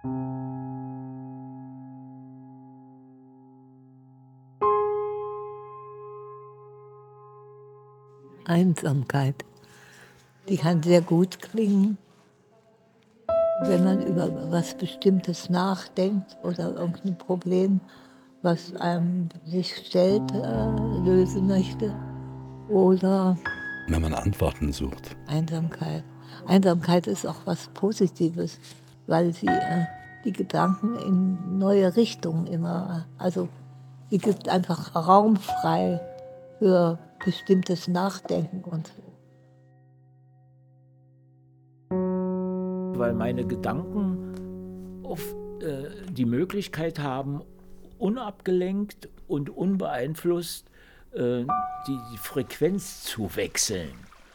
Einsamkeit. Die kann sehr gut klingen, wenn man über was Bestimmtes nachdenkt oder irgendein Problem, was einem sich stellt, lösen möchte. Oder wenn man Antworten sucht. Einsamkeit. Einsamkeit ist auch was Positives, weil sie die Gedanken in neue Richtungen immer, also sie gibt einfach Raum frei für bestimmtes Nachdenken und weil meine Gedanken oft die Möglichkeit haben, unabgelenkt und unbeeinflusst die Frequenz zu wechseln.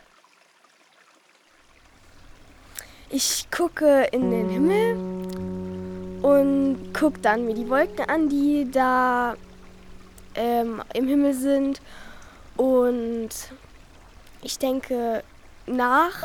Ich gucke in den Himmel und gucke dann mir die Wolken an, die da im Himmel sind. Und ich denke nach.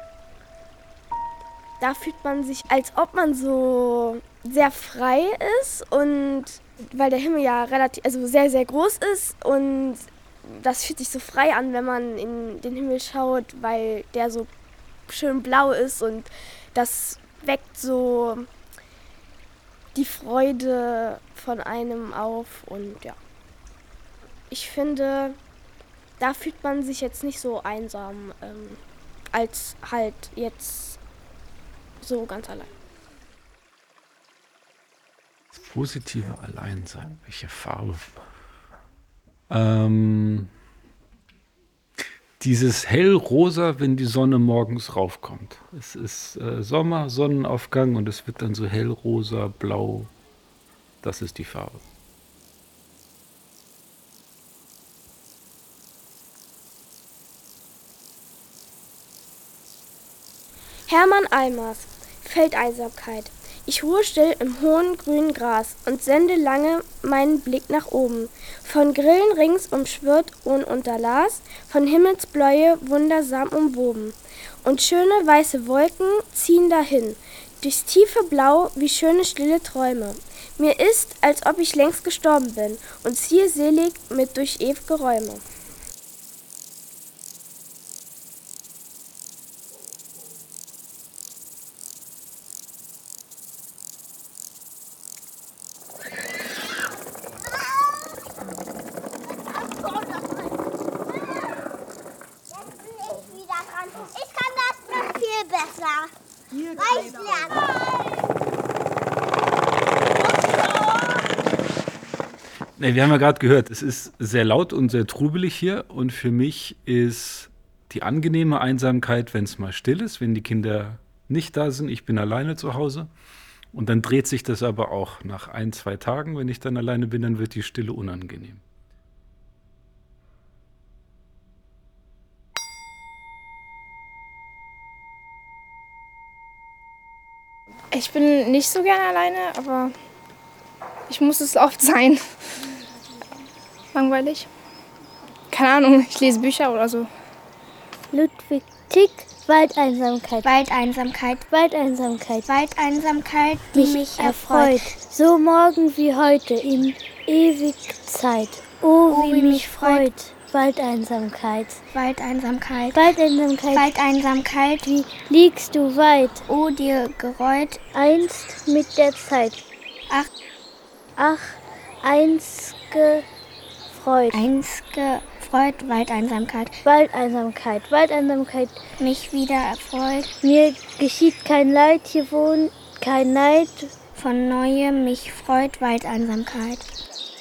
Da fühlt man sich, als ob man so sehr frei ist, und weil der Himmel ja sehr, sehr groß ist, und das fühlt sich so frei an, wenn man in den Himmel schaut, weil der so schön blau ist, und das weckt so die Freude von einem auf. Und ja, ich finde, da fühlt man sich jetzt nicht so einsam, als halt jetzt so ganz allein. Das positive Alleinsein, welche Farbe? Dieses hellrosa, wenn die Sonne morgens raufkommt. Es ist Sommer, Sonnenaufgang, und es wird dann so hellrosa, blau. Das ist die Farbe. Hermann Almers, Feldeinsamkeit. Ich ruhe still im hohen grünen Gras und sende lange meinen Blick nach oben. Von Grillen rings umschwirrt ohne Unterlass, von Himmelsbläue wundersam umwoben. Und schöne weiße Wolken ziehen dahin, durchs tiefe Blau wie schöne stille Träume. Mir ist, als ob ich längst gestorben bin und ziehe selig mit durch ew'ge Räume. Wir haben ja gerade gehört, es ist sehr laut und sehr trubelig hier, und für mich ist die angenehme Einsamkeit, wenn es mal still ist, wenn die Kinder nicht da sind, ich bin alleine zu Hause, und dann dreht sich das aber auch nach 1-2 Tagen, wenn ich dann alleine bin, dann wird die Stille unangenehm. Ich bin nicht so gerne alleine, aber ich muss es oft sein. Langweilig. Keine Ahnung, ich lese Bücher oder so. Ludwig Tieck, Waldeinsamkeit. Waldeinsamkeit. Waldeinsamkeit. Waldeinsamkeit, die mich erfreut. So morgen wie heute, in ewig Zeit. Oh, wie mich freut. Waldeinsamkeit. Waldeinsamkeit. Waldeinsamkeit. Waldeinsamkeit. Wie liegst du weit? O dir gereut. Einst mit der Zeit. Ach, einst gefreut. Einst gefreut. Waldeinsamkeit. Waldeinsamkeit. Waldeinsamkeit. Mich wieder erfreut. Mir geschieht kein Leid, hier wohnt kein Neid. Von Neuem mich freut. Waldeinsamkeit.